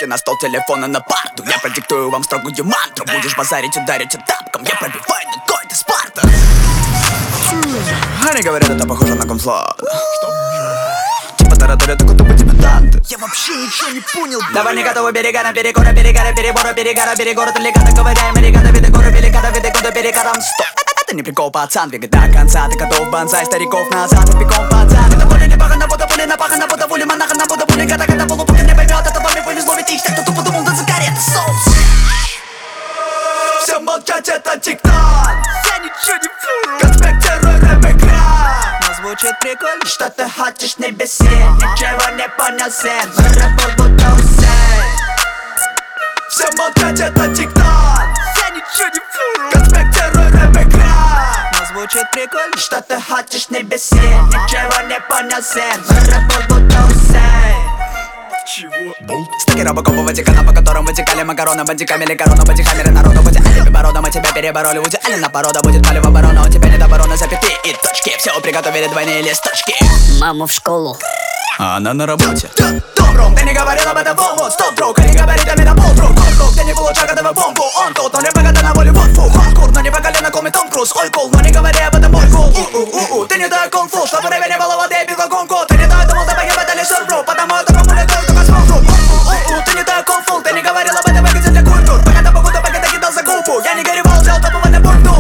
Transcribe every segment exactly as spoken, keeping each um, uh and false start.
Руки на стол, телефона на парту. Я продиктую вам строгую мантру. Будешь базарить, ударить тапком. Я пробиваю ногой, ты Спарта. Они говорят, это похоже на конфлад. Типа тараторят, такой тупо дебютанты. Я вообще ничего не понял. Давай не готовы берега на перекора, перегара, перебора, перегара, перегора. Далекато ковыряем, регата, виды горы, великата, виды года, перекатом. Стоп, это не прикол, пацан. Двигай до конца, ты готов бонсай, стариков назад, и пиком пацан. Это поле не пахано, будто пули, напахано, будто пули, монахано, будто пули, гата, гата, полупука не поймет. Это вам не повезло, ведь их так, кто тупо думал, да загорит соус. Все молчать, это тикток. Я ничего не понял. Конспектирую рэп-экран. Но звучит прикольно. Что ты хочешь, не беси. Ничего не понял, сын. Рэп-бол будто Усейн. Все молчать, это тикток. Я ничего не понял. Конспектирую рэп-экран. Но звучит прикольно. Что ты хочешь, не беси. Ничего не понял, сын. Рэп-бол будто Усейн. Чего? Стаки робокопа Ватикана, по которым вытекали макароны, бандиками, корона, бодихаммеры народу. Будь алиби борода, мы тебя перебороли. Будь алина порода, будет палево оборона. У тебя нет обороны, запятые и точки. Все приготовили двойные листочки. Маму в школу, а она на работе. Добром, ты не говорил об этом волну. Стоп, друг, они говорят, а меня полдруг. Друг, ты не получал годовую бомбу. Он тут, он не богата на волю, вот фу. Хардкор, но не по колено, коми Том Круз. Ой, кул, но не говори об этом, мой кул. У-у-у-у, ты не дай кунг-фу. Чтобы время не было воды, я пил гонку. Ты не дай, думал, ты погибать серфру. Потому это популя кол, только смолфру. У-у-у, ты не дай кунг-фу. Ты не говорил об этом, выгоде для культур. Пока ты погода, пока ты кидал за губу. Я не горевал, взял топовый на пункту.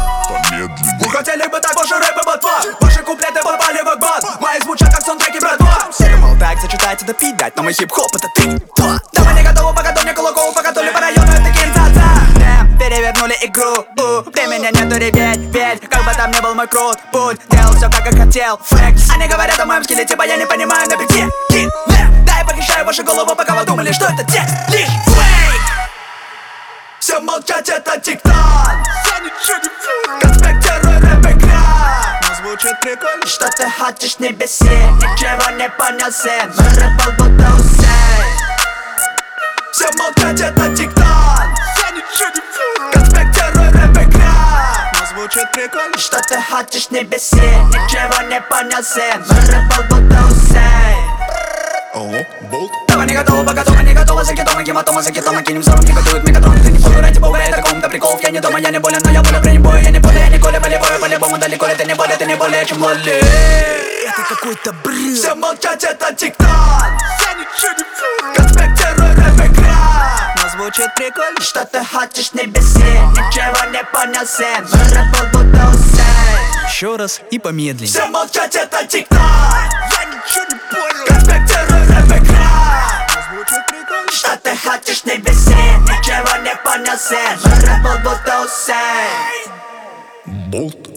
Вы хотели бы так, больше рэпа, ботва. Ваши куплеты попали в акбат. Мои звучат как саундтреки, братва. Все мол так, зачитайте да пидать. Но мой хип-хоп это три, два. Давай не готовы, пока то не кулаков, пока то ли по району это кинтата. Перевернули игру, у, времени нету, ребят, ведь как бы там ни был мой крут путь, делал все как я хотел, фэкс. Они говорят о моем скилле, типа я не понимаю, но где киллер? Да, я похищаю ваши головы, пока вы думали, что это текст, лишь фейк. Все молчать, это тикток. Я ничего не понял. Конспектирую рэп-экран. Но звучит прикольно. Что ты хочешь, не беси. Ничего не понял, сын. Рэп-бол будто Усейн. Все молчать, это тикток. Я ничего не понял. Конспектирую рэп-экран. Но звучит прикольно. Что ты хочешь, не беси. Ничего не понял, сын. Рэп-бол будто Усейн. Алло, болт? Давай не готова, пока дома не готова. За китом, гематома, за китом, кинем взором, не готовит мегатрон. Ты не понял, ради бога, это ком-то приколов. Я не дома, я не болен, но я болен, при бою. Я не более, я не коля, болеваю, по-любому далеко ли. Ты не более, ты не более, чем лоли. Это какой-то бред. Все молчать, это тикток. Я ничего не понял. Конспектирую рэп-экран. Но звучит прикольно. Что ты хочешь, не беси. Ничего не понял, сын. Рэп-бол будто Усейн. Еще раз и помедленнее. Все молчать, это тикток. Я ничего не понял. Конспектирую рэп-экран. Но звучит прикольно. Что ты хочешь, не беси. Ничего не понял, сын. Рэп-бол будто Усейн. Болт?